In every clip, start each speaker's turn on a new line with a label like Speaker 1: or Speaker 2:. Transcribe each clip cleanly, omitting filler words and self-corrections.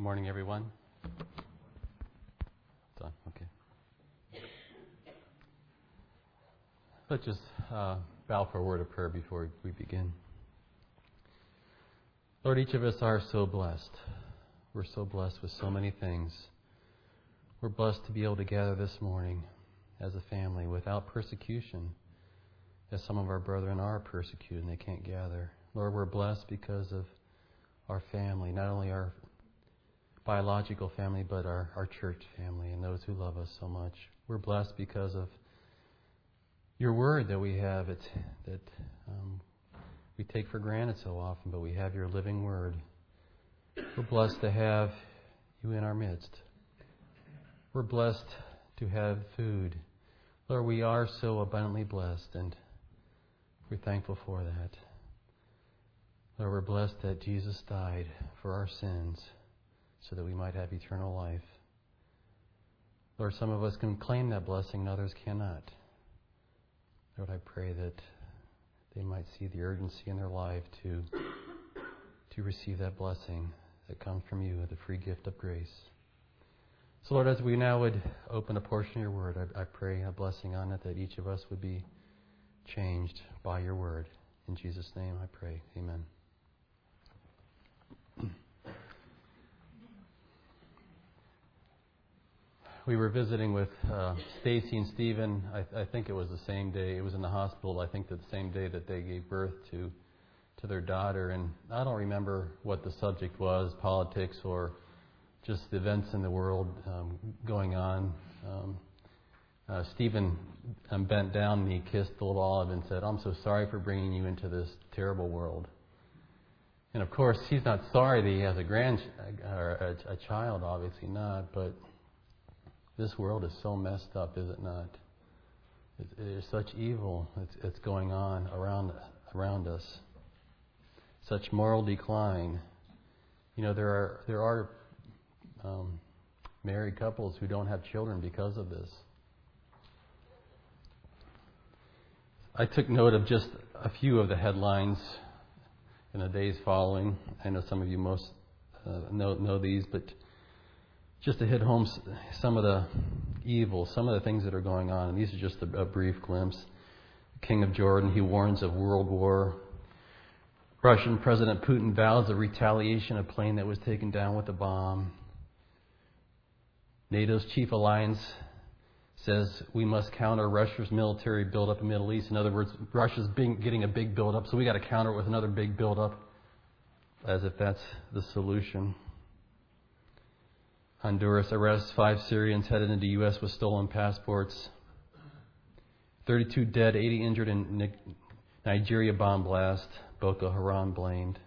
Speaker 1: morning, everyone. Done. Okay. Let's just bow for a word of prayer before we begin. Lord, each of us are so blessed. We're so blessed with so many things. We're blessed to be able to gather this morning as a family without persecution, as some of our brethren are persecuted and they can't gather. Lord, we're blessed because of our family, not only our biological family, but our church family and those who love us so much. We're blessed because of your word that we have, that we take for granted so often, but we have your living word. We're blessed to have you in our midst. We're blessed to have food. Lord, we are so abundantly blessed, and we're thankful for that. Lord, we're blessed that Jesus died for our sins so that we might have eternal life. Lord, some of us can claim that blessing and others cannot. Lord, I pray that they might see the urgency in their life to receive that blessing that comes from you, the free gift of grace. So, Lord, as we now would open a portion of your word, I pray a blessing on it, that each of us would be changed by your word. In Jesus' name I pray. Amen. We were visiting with Stacy and Stephen. I think it was the same day. It was in the hospital, I think, the same day that they gave birth to their daughter. And I don't remember what the subject was, politics or just the events in the world going on. Stephen bent down and he kissed the little Olive and said, "I'm so sorry for bringing you into this terrible world." And of course, he's not sorry that he has a child, obviously not, but this world is so messed up, is it not? There's such evil that's going on around us. Such moral decline. You know, there are married couples who don't have children because of this. I took note of just a few of the headlines in the days following. I know some of you most know these, but just to hit home some of the evil, some of the things that are going on. And these are just a brief glimpse. The King of Jordan, he warns of world war. Russian President Putin vows a retaliation, a plane that was taken down with a bomb. NATO's chief alliance says we must counter Russia's military buildup in the Middle East. In other words, Russia's getting a big buildup, so we got to counter it with another big buildup, as if that's the solution. Honduras arrests 5 Syrians headed into U.S. with stolen passports. 32 dead, 80 injured in Nigeria bomb blast. Boko Haram blamed.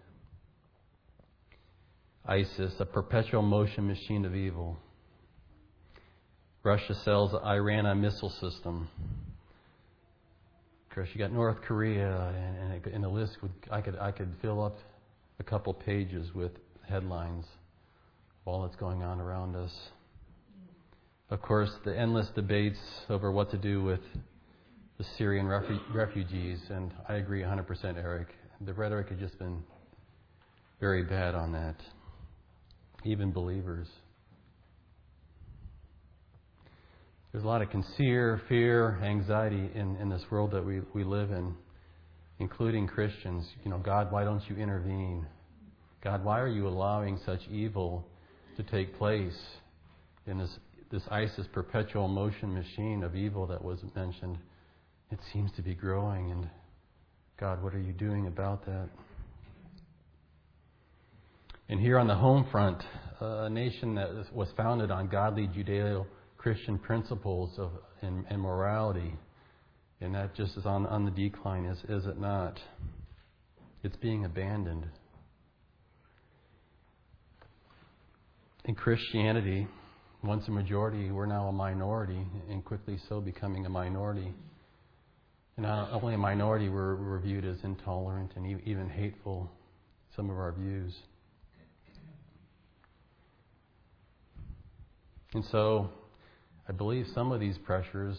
Speaker 1: ISIS, a perpetual motion machine of evil. Russia sells Iran a missile system. Of course, you got North Korea, and the list I could fill up a couple pages with headlines of all that's going on around us. Of course, the endless debates over what to do with the Syrian refugees, and I agree 100%, Eric. The rhetoric has just been very bad on that. Even believers. There's a lot of fear, anxiety in this world that we live in, including Christians. You know, God, why don't you intervene? God, why are you allowing such evil to take place in this ISIS perpetual motion machine of evil that was mentioned? It seems to be growing, and God, what are you doing about that? And here on the home front, a nation that was founded on godly Judeo-Christian principles and morality, and that just is on the decline, is it not? It's being abandoned. In Christianity, once a majority, we're now a minority, and quickly so becoming a minority. And not only a minority, we're viewed as intolerant and even hateful, some of our views. And so, I believe some of these pressures,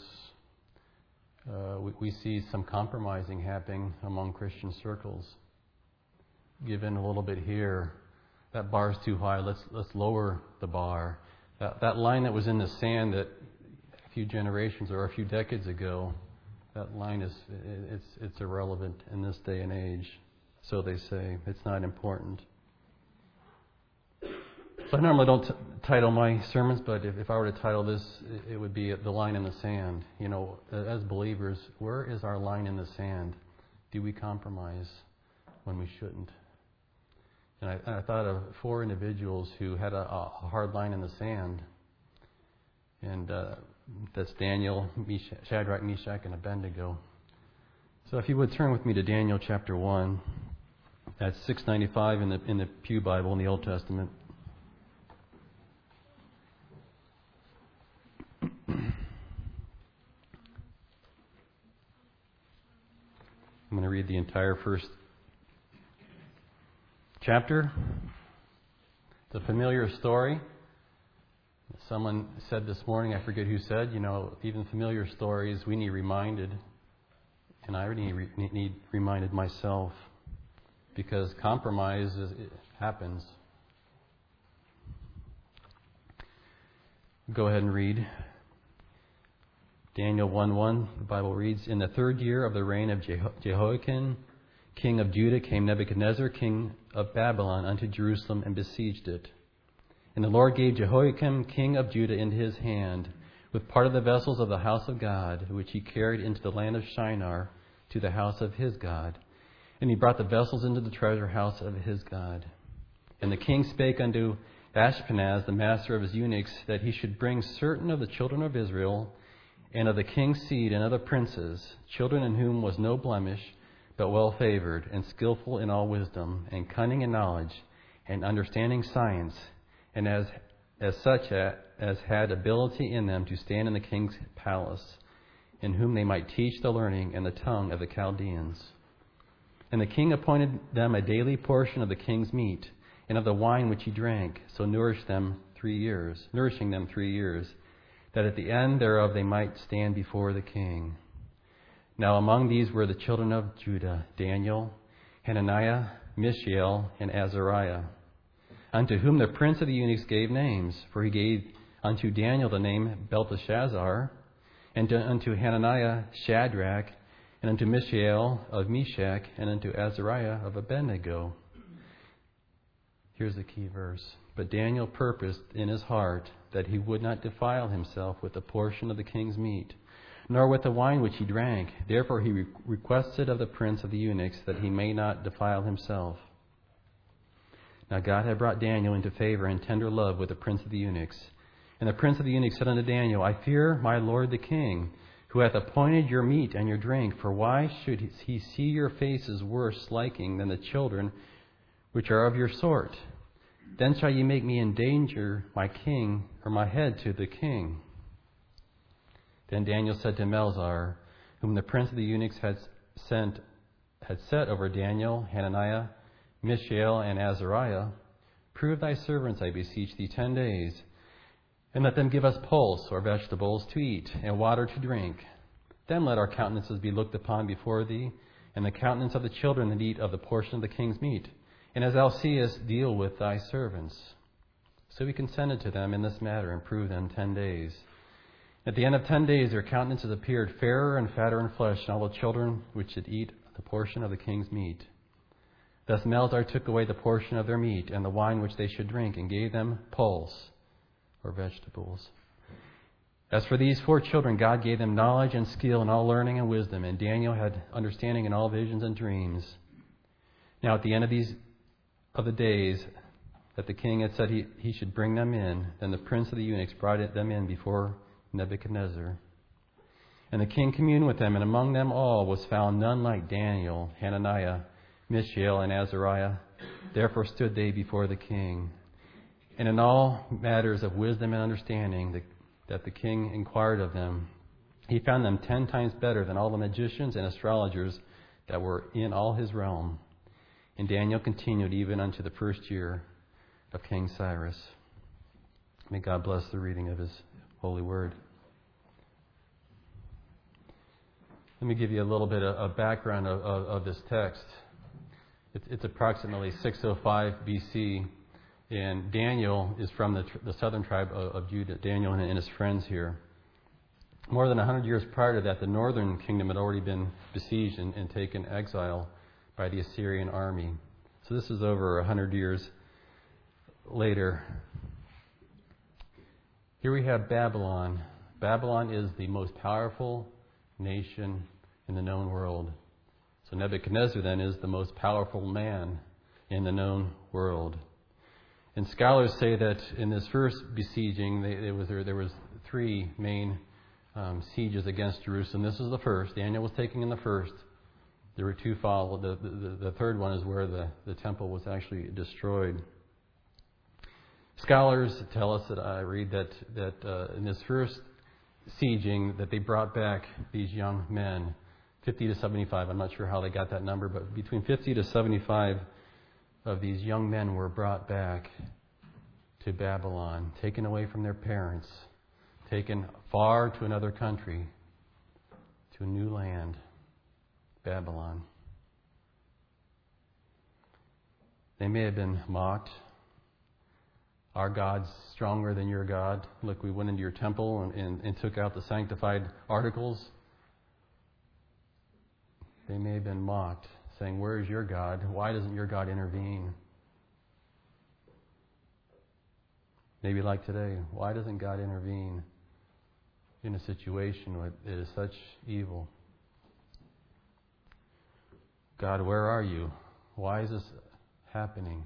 Speaker 1: we see some compromising happening among Christian circles. Give in a little bit here, that bar's too high. Let's lower the bar. That line that was in the sand that a few generations or a few decades ago, that line it's irrelevant in this day and age. So they say. It's not important. So I normally don't title my sermons, but if I were to title this, it would be The Line in the Sand. You know, as believers, where is our line in the sand? Do we compromise when we shouldn't? And I thought of 4 individuals who had a hard line in the sand. And that's Daniel, Shadrach, Meshach, and Abednego. So if you would turn with me to Daniel chapter 1. That's 695 in the Pew Bible in the Old Testament. I'm going to read the entire first chapter. It's a familiar story. Someone said this morning, I forget who said, even familiar stories, we need reminded. And I need reminded myself. Because compromise happens. Go ahead and read. Daniel 1:1, the Bible reads, In the 3rd year of the reign of Jehoiakim, king of Judah, came Nebuchadnezzar, king of Babylon, unto Jerusalem, and besieged it. And the Lord gave Jehoiakim, king of Judah, into his hand, with part of the vessels of the house of God, which he carried into the land of Shinar, to the house of his God. And he brought the vessels into the treasure house of his God. And the king spake unto Ashpenaz, the master of his eunuchs, that he should bring certain of the children of Israel, and of the king's seed, and of the princes, children in whom was no blemish, but well favored, and skillful in all wisdom, and cunning in knowledge, and understanding science, and as such as had ability in them to stand in the king's palace, in whom they might teach the learning and the tongue of the Chaldeans. And the king appointed them a daily portion of the king's meat, and of the wine which he drank, so nourishing them 3 years, that at the end thereof they might stand before the king. Now among these were the children of Judah, Daniel, Hananiah, Mishael, and Azariah, unto whom the prince of the eunuchs gave names. For he gave unto Daniel the name Belteshazzar, and unto Hananiah Shadrach, and unto Mishael of Meshach, and unto Azariah of Abednego. Here's the key verse. But Daniel purposed in his heart that he would not defile himself with a portion of the king's meat, nor with the wine which he drank. Therefore he requested of the prince of the eunuchs that he may not defile himself. Now God had brought Daniel into favor and tender love with the prince of the eunuchs. And the prince of the eunuchs said unto Daniel, I fear my lord the king, who hath appointed your meat and your drink. For why should he see your faces worse liking than the children which are of your sort? Then shall ye make me endanger my king, or my head to the king. Then Daniel said to Melzar, whom the prince of the eunuchs had set over Daniel, Hananiah, Mishael, and Azariah, Prove thy servants, I beseech thee, 10 days, and let them give us pulse, or vegetables to eat, and water to drink. Then let our countenances be looked upon before thee, and the countenance of the children that eat of the portion of the king's meat. And as thou seest, deal with thy servants. So he consented to them in this matter, and proved them 10 days. At the end of 10 days their countenances appeared fairer and fatter in flesh, and all the children which did eat the portion of the king's meat. Thus Melzar took away the portion of their meat, and the wine which they should drink, and gave them pulse, or vegetables. As for these 4 children, God gave them knowledge and skill in all learning and wisdom, and Daniel had understanding in all visions and dreams. Now at the end of the days that the king had said he should bring them in, then the prince of the eunuchs brought them in before Nebuchadnezzar. And the king communed with them, and among them all was found none like Daniel, Hananiah, Mishael, and Azariah. Therefore stood they before the king. And in all matters of wisdom and understanding that the king inquired of them, he found them 10 times better than all the magicians and astrologers that were in all his realm. And Daniel continued even unto the 1st year of King Cyrus. May God bless the reading of his holy word. Let me give you a little bit of background of this text. It's approximately 605 BC And Daniel is from the southern tribe of Judah, Daniel and his friends here. More than 100 years prior to that, the northern kingdom had already been besieged and taken exile by the Assyrian army. So this is over 100 years later. Here we have Babylon. Babylon is the most powerful nation in the known world. So Nebuchadnezzar then is the most powerful man in the known world. And scholars say that in this first besieging, there was three main sieges against Jerusalem. This was the first. Daniel was taken in the first. There were two followed. The third one is where the temple was actually destroyed. Scholars tell us that I read that in this first sieging that they brought back these young men, 50 to 75. I'm not sure how they got that number, but between 50 to 75 of these young men were brought back to Babylon, taken away from their parents, taken far to another country, to a new land, Babylon. They may have been mocked. Our God's stronger than your God. Look, we went into your temple and took out the sanctified articles. They may have been mocked, saying, where is your God? Why doesn't your God intervene? Maybe like today, why doesn't God intervene in a situation where it is such evil? God, where are you? Why is this happening?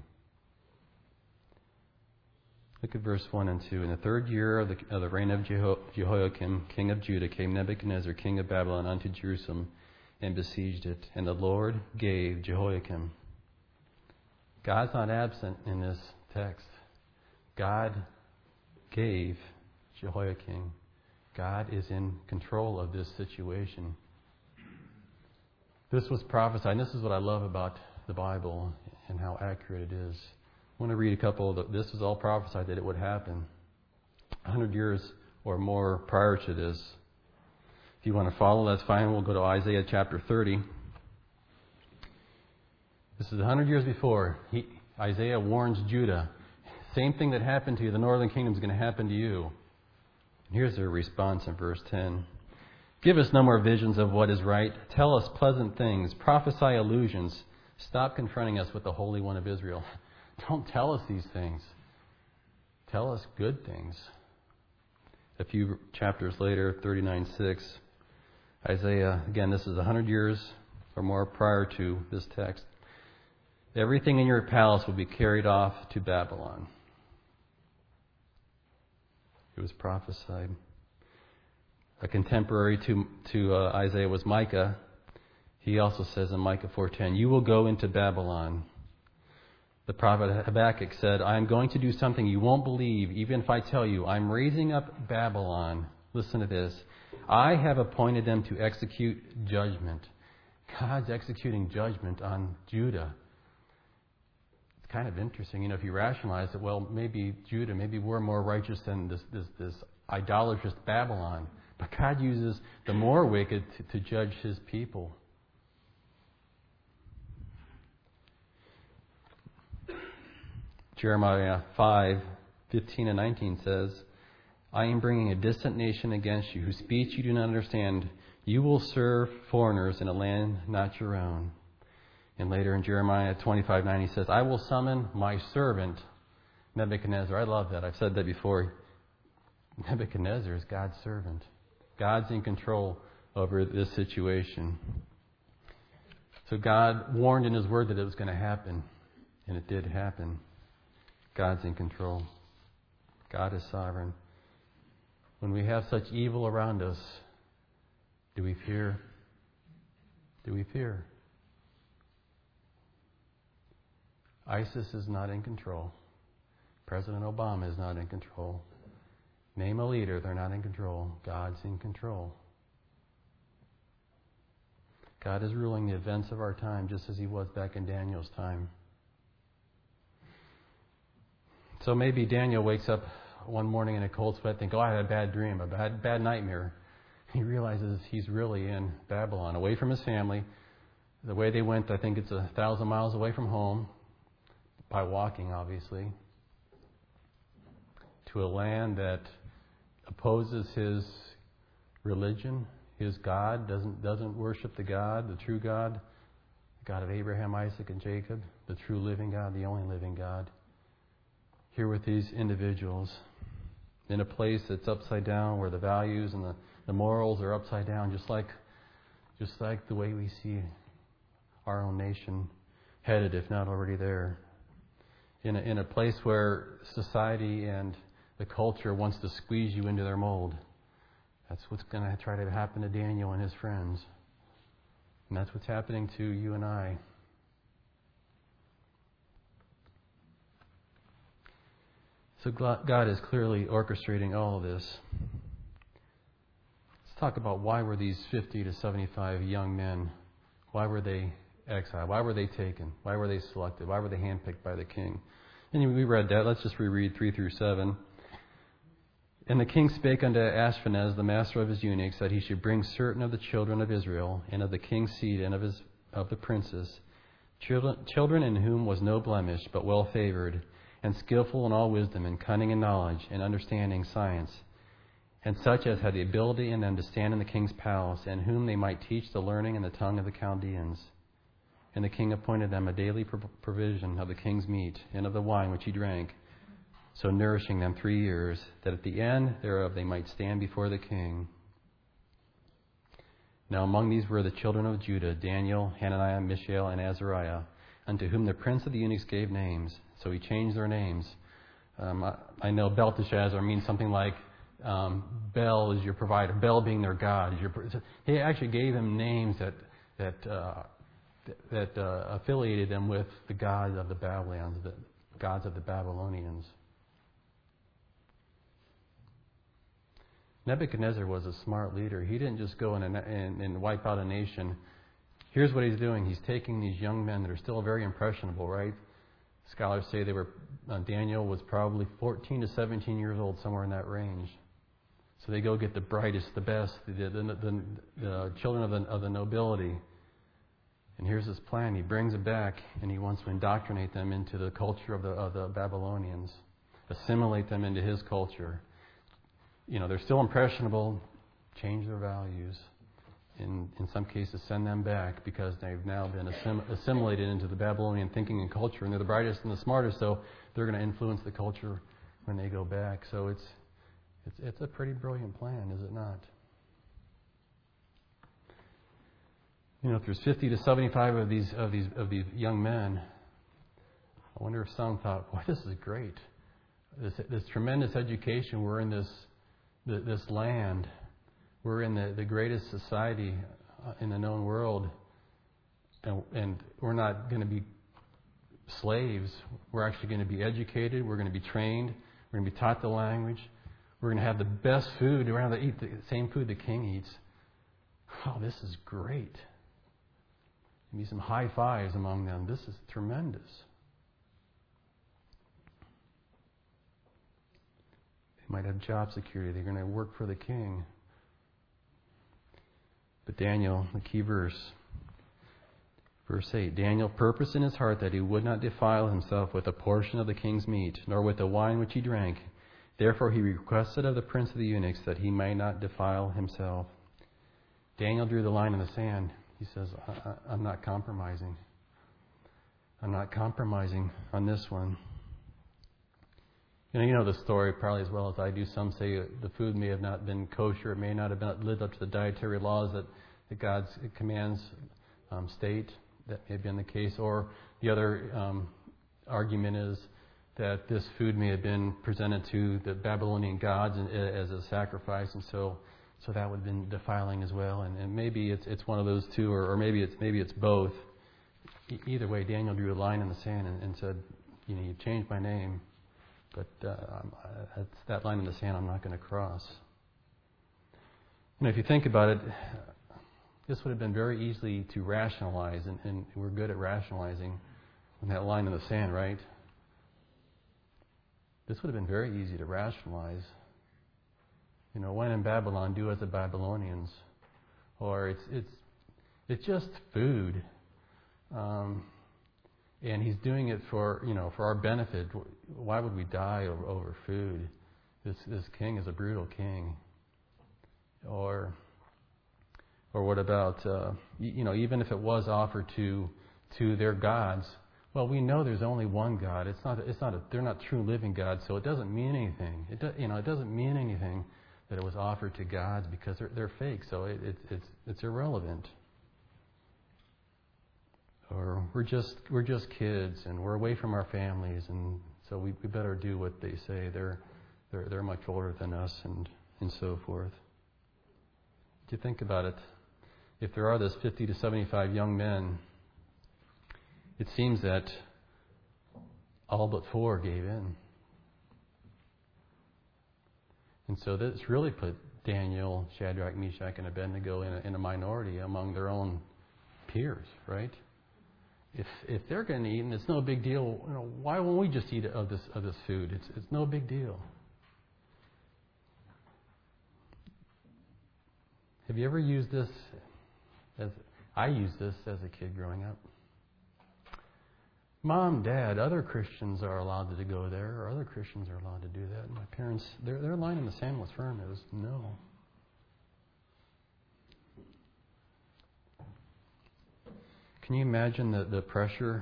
Speaker 1: Look at verse 1 and 2. In the third year of the reign of Jehoiakim, king of Judah, came Nebuchadnezzar, king of Babylon, unto Jerusalem, and besieged it. And the Lord gave Jehoiakim. God's not absent in this text. God gave Jehoiakim. God is in control of this situation. This was prophesied, and this is what I love about the Bible and how accurate it is. I want to read a couple of this was all prophesied that it would happen 100 years or more prior to this. If you want to follow, that's fine. We'll go to Isaiah chapter 30. This is 100 years before. Isaiah warns Judah. Same thing that happened to you, the northern kingdom, is going to happen to you. And here's their response in verse 10. Give us no more visions of what is right. Tell us pleasant things. Prophesy illusions. Stop confronting us with the Holy One of Israel. Don't tell us these things. Tell us good things. A few chapters later, 39:6, Isaiah, again, this is 100 years or more prior to this text. Everything in your palace will be carried off to Babylon. It was prophesied. A contemporary to Isaiah was Micah. He also says in Micah 4:10, you will go into Babylon. The prophet Habakkuk said, I am going to do something you won't believe, even if I tell you. I'm raising up Babylon. Listen to this. I have appointed them to execute judgment. God's executing judgment on Judah. It's kind of interesting. If you rationalize it, well, maybe Judah, maybe we're more righteous than this idolatrous Babylon. But God uses the more wicked to judge his people. Jeremiah 5:15 and 19 says, I am bringing a distant nation against you, whose speech you do not understand. You will serve foreigners in a land not your own. And later in Jeremiah 25:9 he says, I will summon my servant Nebuchadnezzar. I love that. I've said that before. Nebuchadnezzar is God's servant. God's in control over this situation. So God warned in his word that it was going to happen. And it did happen. God's in control. God is sovereign. When we have such evil around us, do we fear? Do we fear? ISIS is not in control. President Obama is not in control. Name a leader, they're not in control. God's in control. God is ruling the events of our time just as he was back in Daniel's time. So maybe Daniel wakes up one morning in a cold sweat, think, I had a bad dream, a bad nightmare. He realizes he's really in Babylon, away from his family. The way they went, I think it's 1,000 miles away from home, by walking, obviously. to a land that opposes his religion, his God, doesn't worship the God, the true God, the God of Abraham, Isaac, and Jacob, the true living God, the only living God. Here with these individuals in a place that's upside down, where the values and the morals are upside down, just like the way we see our own nation headed, if not already there. In a place where society and the culture wants to squeeze you into their mold. That's what's going to try to happen to Daniel and his friends. And that's what's happening to you and I. So God is clearly orchestrating all of this. Let's talk about why were these 50 to 75 young men, why were they exiled? Why were they taken? Why were they selected? Why were they handpicked by the king? And we read that. Let's just reread 3 through 7. And the king spake unto Ashpenaz, the master of his eunuchs, that he should bring certain of the children of Israel, and of the king's seed, and of the princes, children in whom was no blemish, but well favored, and skillful in all wisdom, and cunning in knowledge, and understanding science, and such as had the ability in them to stand in the king's palace, and whom they might teach the learning and the tongue of the Chaldeans. And the king appointed them a daily provision of the king's meat, and of the wine which he drank, so nourishing them 3 years, that at the end thereof they might stand before the king. Now among these were the children of Judah, Daniel, Hananiah, Mishael, and Azariah, unto whom the prince of the eunuchs gave names. So he changed their names. I know Belteshazzar means something like Bel is your provider, Bel being their God. He actually gave him names that affiliated them with the gods of the Babylonians, the gods of the Babylonians. Nebuchadnezzar was a smart leader. He didn't just go and wipe out a nation. Here's what he's doing. He's taking these young men that are still very impressionable, right? Scholars say Daniel was probably 14 to 17 years old, somewhere in that range. So they go get the brightest, the best, the children of the nobility. And here's his plan. He brings it back, and he wants to indoctrinate them into the culture of the Babylonians, assimilate them into his culture. They're still impressionable, change their values. In some cases, send them back because they've now been assimilated into the Babylonian thinking and culture, and they're the brightest and the smartest, so they're going to influence the culture when they go back. So it's a pretty brilliant plan, is it not? If there's 50 to 75 of these young men, I wonder if some thought, "Boy, this is great. This tremendous education. We're in this land. We're in the greatest society in the known world, and we're not going to be slaves. We're actually going to be educated. We're going to be trained. We're going to be taught the language. We're going to have the best food. We're going to eat the same food the king eats. Oh, this is great." There'll be some high fives among them. This is tremendous. They might have job security. They're going to work for the king. But Daniel, the key verse 8, Daniel purposed in his heart that he would not defile himself with a portion of the king's meat, nor with the wine which he drank. Therefore he requested of the prince of the eunuchs that he might not defile himself. Daniel drew the line in the sand. He says, I'm not compromising. I'm not compromising on this one. You know the story probably as well as I do. Some say the food may have not been kosher. It may not have lived up to the dietary laws that God's commands state. That may have been the case. Or the other argument is that this food may have been presented to the Babylonian gods as a sacrifice, and so that would have been defiling as well. And maybe it's one of those two, or maybe it's both. Either way, Daniel drew a line in the sand and said, "You've changed my name, but that line in the sand I'm not going to cross." If you think about it, this would have been very easy to rationalize, and we're good at rationalizing on that line in the sand, right? This would have been very easy to rationalize. When in Babylon, do as the Babylonians, or it's just food, and he's doing it for our benefit. Why would we die over food? This king is a brutal king. Or what about, even if it was offered to their gods, well, we know there's only one God. They're not true living gods, so it doesn't mean anything. It doesn't mean anything that it was offered to gods because they're fake, so it's irrelevant. Or we're just kids and we're away from our families, and so we better do what they say. They're much older than us, and so forth. If you think about it, if there are those 50 to 75 young men, it seems that all but 4 gave in. And so this really put Daniel, Shadrach, Meshach, and Abednego in a minority among their own peers, right? If they're going to eat and it's no big deal, why won't we just eat of this food? It's no big deal. Have you ever used this? I used this as a kid growing up. Mom, Dad, other Christians are allowed to go there, or other Christians are allowed to do that. And my parents, their line in the sand was firm. It was no. Can you imagine the pressure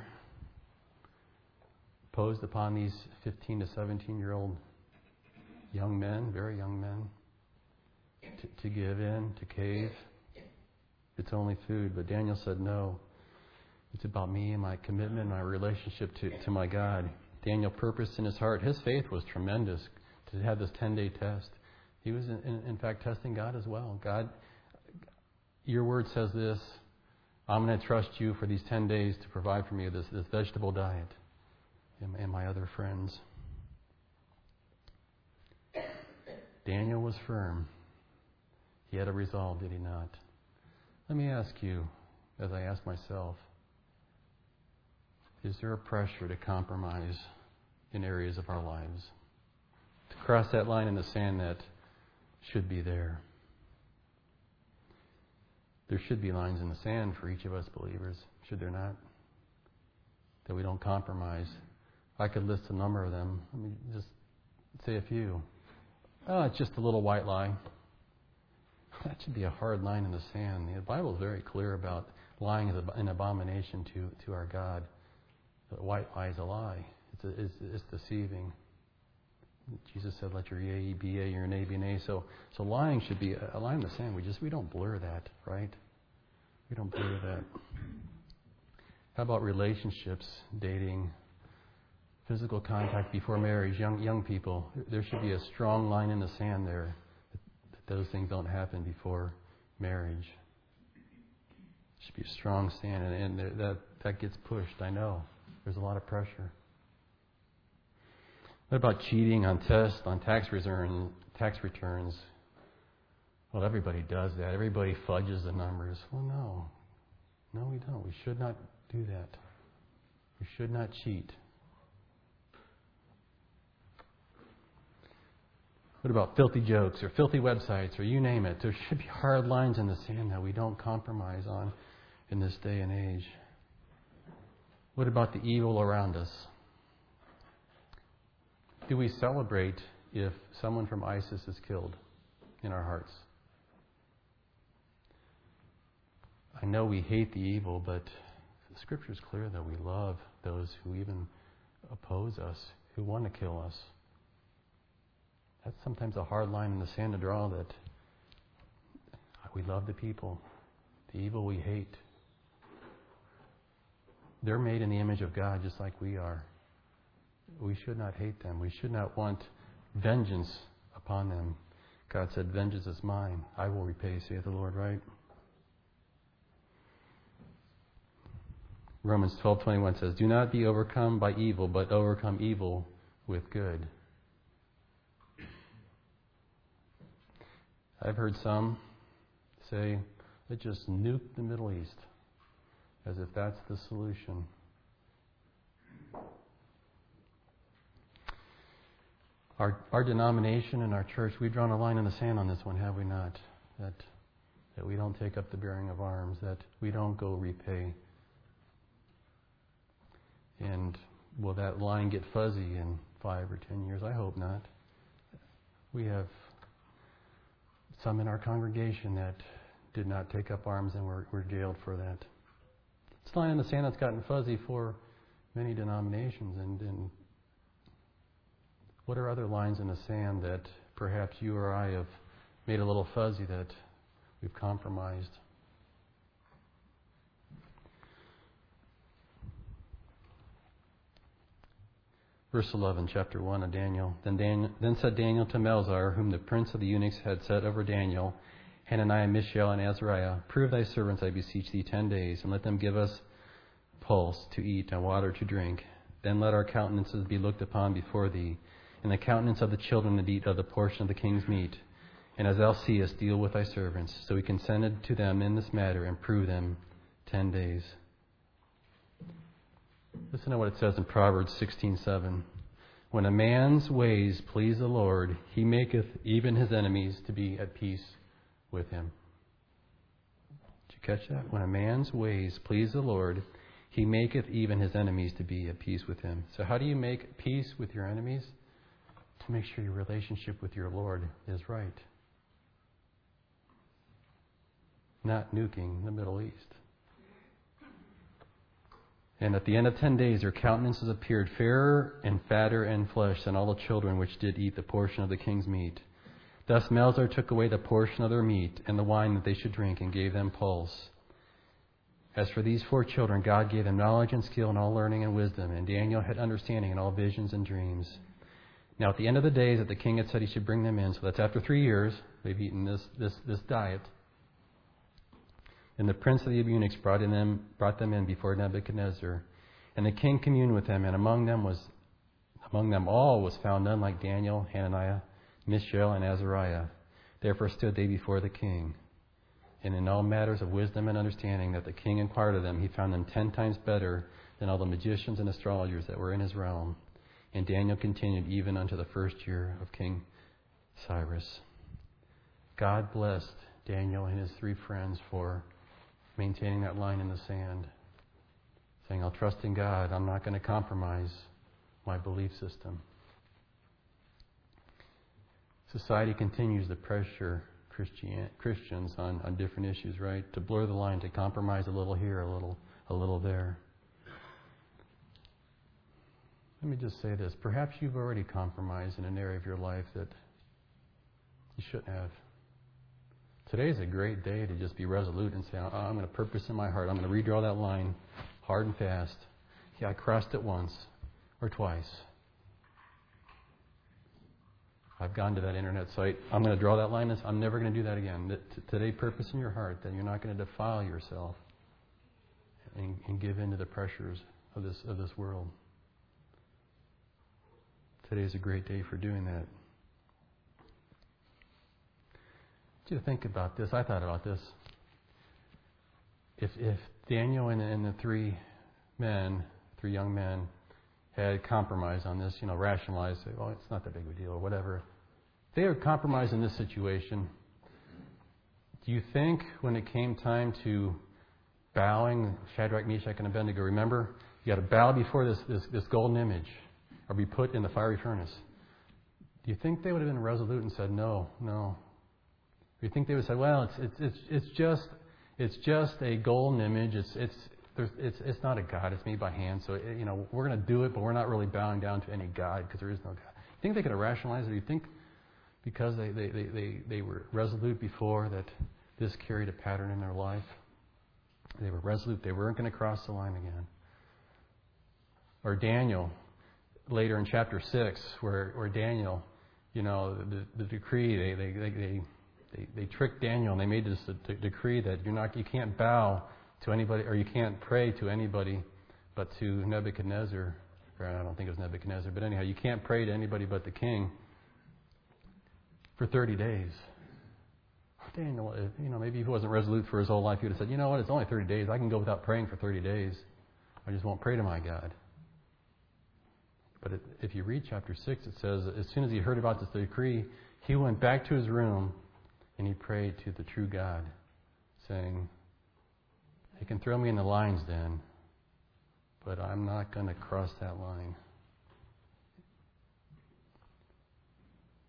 Speaker 1: posed upon these 15 to 17-year-old young men, very young men, to give in, to cave? It's only food. But Daniel said no. It's about me and my commitment, my relationship to my God. Daniel purposed in his heart. His faith was tremendous to have this 10-day test. He was, in fact, testing God as well. God, your word says this. I'm going to trust you for these 10 days to provide for me this vegetable diet and my other friends. Daniel was firm. He had a resolve, did he not? Let me ask you, as I ask myself, is there a pressure to compromise in areas of our lives? To cross that line in the sand that should be there? There should be lines in the sand for each of us believers, should there not? That we don't compromise. I could list a number of them. Let me just say a few. It's just a little white lie. That should be a hard line in the sand. The Bible is very clear about lying is an abomination to our God. The white lie is a lie. It's deceiving. Jesus said, "Let your yea be yea, your nay be nay." So lying should be a line in the sand. We don't blur that, right? We don't blur that. How about relationships, dating, physical contact before marriage, young people? There should be a strong line in the sand there that those things don't happen before marriage. There should be a strong stand, and that gets pushed. I know there's a lot of pressure. What about cheating on tests, on tax returns? Well, everybody does that. Everybody fudges the numbers. Well, no. No, we don't. We should not do that. We should not cheat. What about filthy jokes or filthy websites or you name it? There should be hard lines in the sand that we don't compromise on in this day and age. What about the evil around us? Do we celebrate if someone from ISIS is killed in our hearts? I know we hate the evil, but the Scripture is clear that we love those who even oppose us, who want to kill us. That's sometimes a hard line in the sand to draw, that we love the people. The evil we hate. They're made in the image of God just like we are. We should not hate them. We should not want vengeance upon them. God said, "Vengeance is mine. I will repay, saith the Lord," right? Romans 12:21 says, "Do not be overcome by evil, but overcome evil with good." I've heard some say, let's just nuke the Middle East, as if that's the solution. Our denomination and our church, we've drawn a line in the sand on this one, have we not? That we don't take up the bearing of arms, that we don't go repay. And will that line get fuzzy in 5 or 10 years? I hope not. We have some in our congregation that did not take up arms and were jailed for that. It's a line in the sand that's gotten fuzzy for many denominations. And what are other lines in the sand that perhaps you or I have made a little fuzzy that we've compromised? Verse 11, chapter 1 of Daniel. Then said Daniel to Melzar, whom the prince of the eunuchs had set over Daniel, Hananiah, Mishael, and Azariah, prove thy servants, I beseech thee, 10 days, and let them give us pulse to eat and water to drink. Then let our countenances be looked upon before thee, and the countenance of the children that eat of the portion of the king's meat. And as thou seest, deal with thy servants. So he consented to them in this matter, and prove them 10 days. Listen to what it says in Proverbs 16:7. When a man's ways please the Lord, he maketh even his enemies to be at peace with him. Did you catch that? When a man's ways please the Lord, he maketh even his enemies to be at peace with him. So how do you make peace with your enemies? To make sure your relationship with your Lord is right. Not nuking the Middle East. And at the end of 10 days, their countenances appeared fairer and fatter in flesh than all the children which did eat the portion of the king's meat. Thus Melzar took away the portion of their meat and the wine that they should drink, and gave them pulse. As for these 4 children, God gave them knowledge and skill in all learning and wisdom, and Daniel had understanding in all visions and dreams. Now at the end of the days that the king had said he should bring them in, so that's after 3 years, they've eaten this diet. And the prince of the eunuchs brought them in before Nebuchadnezzar. And the king communed with them, and among them all was found none like Daniel, Hananiah, Mishael, and Azariah. Therefore stood they before the king. And in all matters of wisdom and understanding that the king inquired of them, he found them 10 times better than all the magicians and astrologers that were in his realm. And Daniel continued even unto the 1st year of King Cyrus. God blessed Daniel and his 3 friends for maintaining that line in the sand, saying, I'll trust in God. I'm not going to compromise my belief system. Society continues to pressure Christians on different issues, right? To blur the line, to compromise a little here, a little there. Let me just say this. Perhaps you've already compromised in an area of your life that you shouldn't have. Today's a great day to just be resolute and say, I'm going to purpose in my heart. I'm going to redraw that line hard and fast. Yeah, I crossed it once or twice. I've gone to that internet site. I'm going to draw that line. I'm never going to do that again. Today, purpose in your heart that you're not going to defile yourself and give in to the pressures of this world. Today's a great day for doing that. I want you to think about this. I thought about this. If Daniel and the 3 young men, had compromised on this, rationalized, say, well, it's not that big of a deal or whatever. If they had compromised in this situation, do you think when it came time to bowing, Shadrach, Meshach, and Abednego, remember, you got to bow before this golden image or be put in the fiery furnace. Do you think they would have been resolute and said, no? You think they would say, well, it's just a golden image. It's not a God. It's made by hand. So we're going to do it, but we're not really bowing down to any God because there is no God. You think they could have rationalized it? Or you think because they were resolute before that this carried a pattern in their life? They were resolute. They weren't going to cross the line again. Or Daniel, later in chapter 6, where Daniel, the decree they tricked Daniel and they made this decree that you can't bow to anybody or you can't pray to anybody but to Nebuchadnezzar. Or I don't think it was Nebuchadnezzar, but anyhow, you can't pray to anybody but the king for 30 days. Daniel, maybe if he wasn't resolute for his whole life, he would have said, you know what, it's only 30 days. I can go without praying for 30 days. I just won't pray to my God. But if you read chapter 6, it says, as soon as he heard about this decree, he went back to his room and he prayed to the true God, saying, they can throw me in the lion's den, but I'm not going to cross that line. I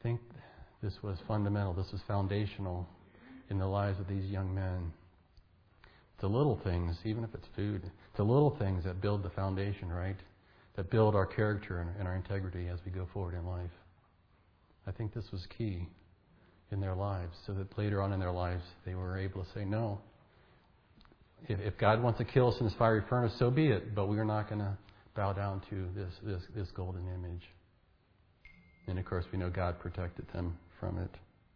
Speaker 1: think this was fundamental. This was foundational in the lives of these young men. The little things, even if it's food, the little things that build the foundation, right? That build our character and our integrity as we go forward in life. I think this was key in their lives, so that later on in their lives they were able to say, no, if God wants to kill us in this fiery furnace, so be it, but we're not going to bow down to this golden image. And of course we know God protected them from it.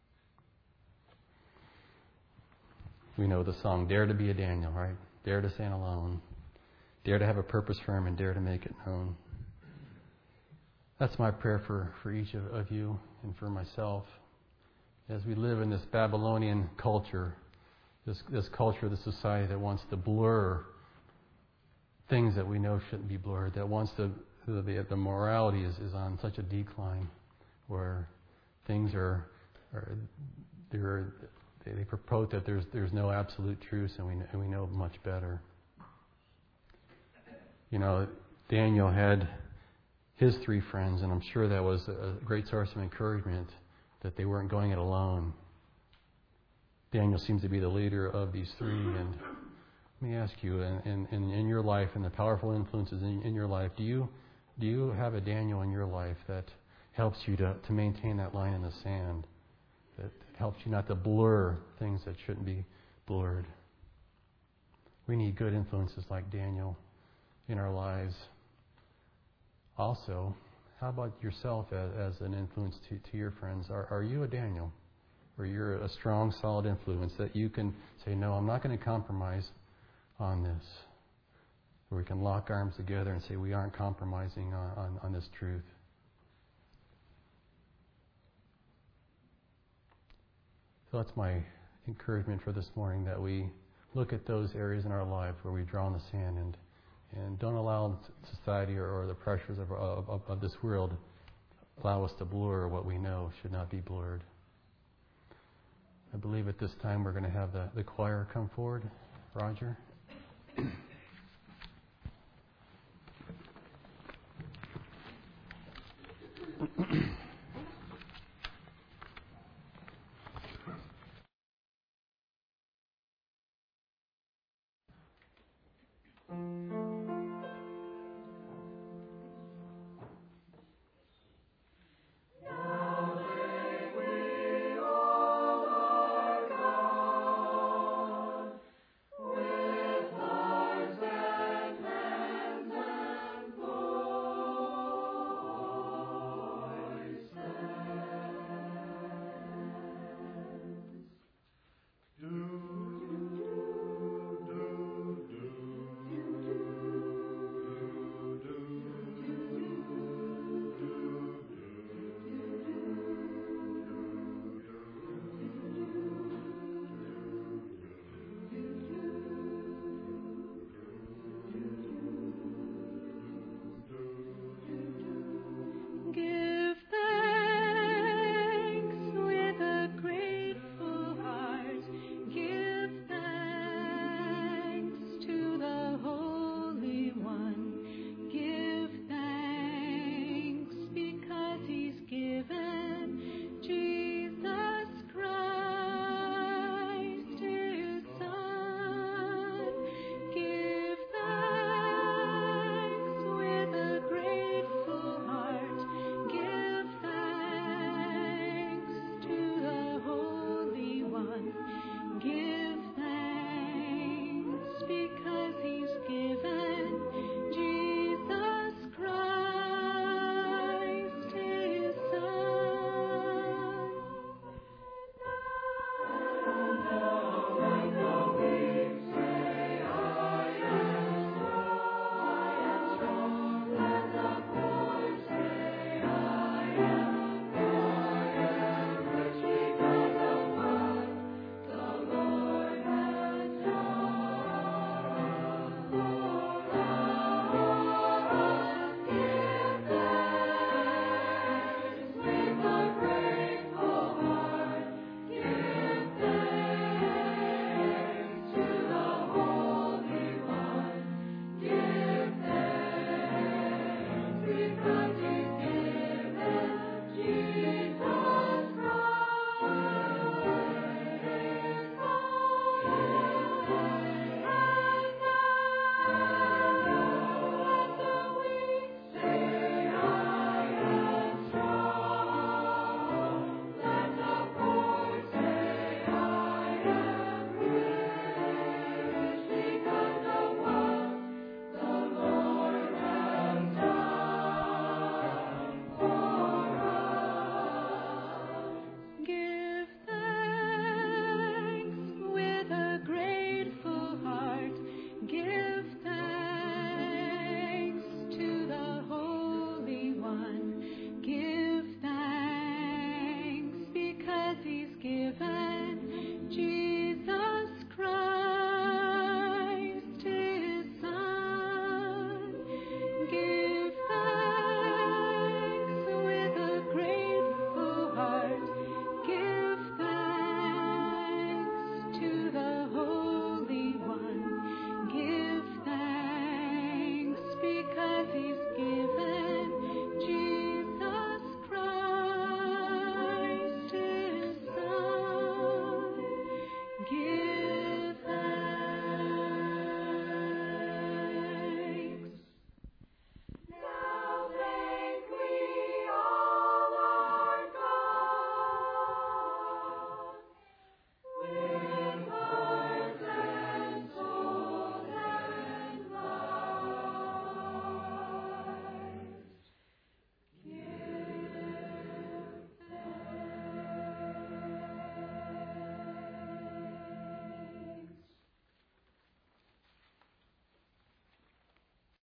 Speaker 1: We know the song, Dare to be a Daniel, right? Dare to stand alone. Dare to have a purpose for Him and dare to make it known. That's my prayer for each of you and for myself. As we live in this Babylonian culture, this culture, this society that wants to blur things that we know shouldn't be blurred, that wants to, the morality is on such a decline, where things they propose that there's no absolute truth, and we know much better. You know, Daniel had his 3 friends, and I'm sure that was a great source of encouragement that they weren't going it alone. Daniel seems to be the leader of these 3, and let me ask you, in your life, and the powerful influences in your life, do you have a Daniel in your life that helps you to maintain that line in the sand, that helps you not to blur things that shouldn't be blurred? We need good influences like Daniel in our lives. Also, how about yourself as an influence to your friends? Are you a Daniel? Or you're a strong, solid influence that you can say, no, I'm not going to compromise on this. Or we can lock arms together and say we aren't compromising on this truth. So that's my encouragement for this morning, that we look at those areas in our life where we draw in the sand and don't allow society or the pressures of this world allow us to blur what we know should not be blurred. I believe at this time we're going to have the choir come forward. Roger.